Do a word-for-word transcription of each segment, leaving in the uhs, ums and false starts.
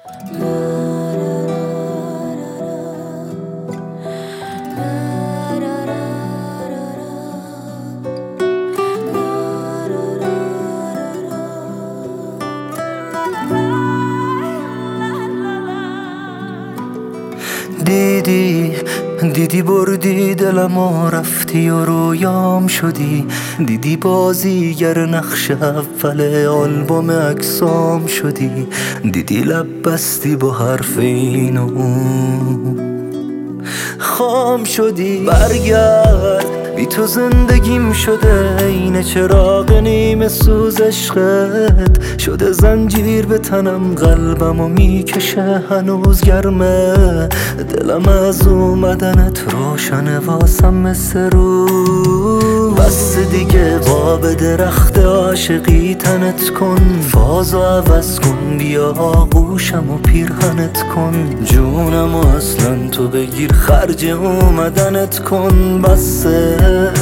دیدی دیدی بردی دلم و رفتی و رویام شدی. دیدی بازیگر نقش اول آلبوم عکسام شدی. دیدی لب بستی با حرف این و اون خام شدی. برگرد بی تو زندگیم شده عین چراغ نیمه سوز عشقت شده. زنجیر به تنم قلبم و میکشه هنوز گرمه. دلم از اومدنت روشنه واسم مثل روز. بس دیگه باب درخت عاشقی تنت کن. فازو عوض کن بیا آغوشم و پیرهنت کن. جونم و اصلا تو بگیر خرج اومدنت کن. بسه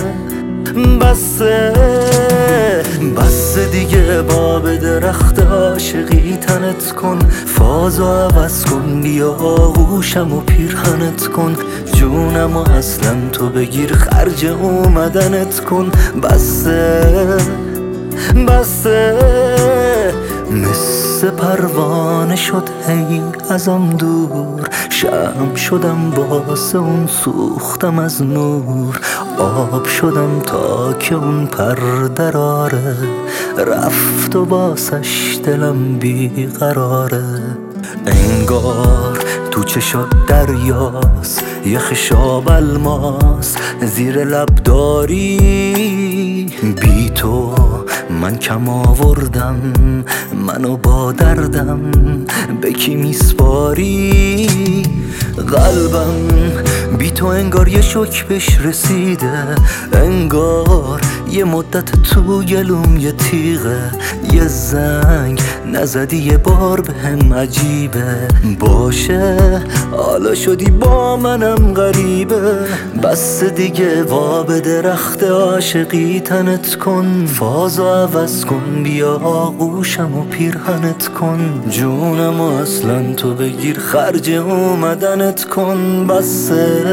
بسه بسه دیگه باب درخت عاشقی تنت کن. فازو عوض کن بیا آغوشم و پیرهنت کن. جونم و اصلا تو بگیر خرج اومدنت کن. بسه بسه مثل پروانه شد هی ازم دور. شمع شدم واسه اون سوختم از نور. آب شدم تا که اون پر دراره. رفت و باسش دلم بیقراره. انگار تو چشات دریاست یه خشاب الماس زیر لب داری. بی تو من کم آوردم منو با دردم به کی میسپاری. قلبم بی تو انگار یه شوک بهش رسیده. انگار یه مدت تو گلوم یه تیغه. یه زنگ نزدی یه بار به هم عجیبه. باشه حالا شدی با منم غریبه. بس دیگه باب درخت عاشقی تنت کن. فازو عوض کن بیا آغوشم و پیرهنت کن. جونم و اصلا تو بگیر خرج اومدنت کن. بسه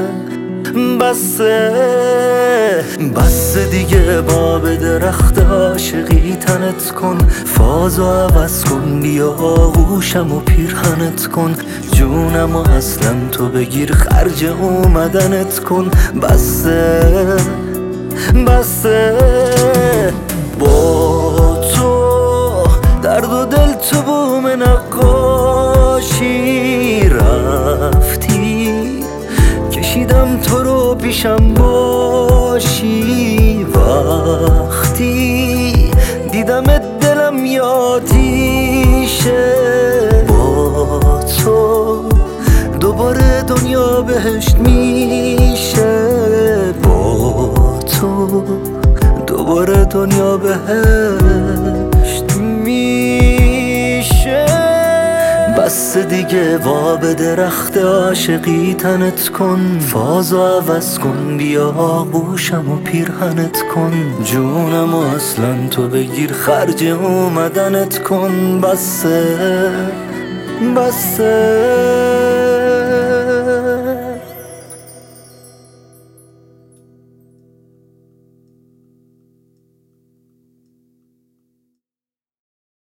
بسه بسه دیگه باب درخت عاشقی تنت کن. فازو عوض کن بیا آغوشم و پیرهنت کن. جونم و اصلا تو بگیر خرج اومدنت کن. بسه بسه با تو درد و دل تو بوم نقاشی رفتی. کشیدم تو رو پیشم باشی. وقتی دیدم دلم یادیشه. با تو دوباره دنیا بهشت میشه. با تو دوباره دنیا بهشت میشه. بس دیگه باب درخت عاشقی تنت کن. فازو عوض کن بیا آغوشم و پیرهنت کن. جونم و اصلا تو بگیر خرج اومدنت کن. بسه بسه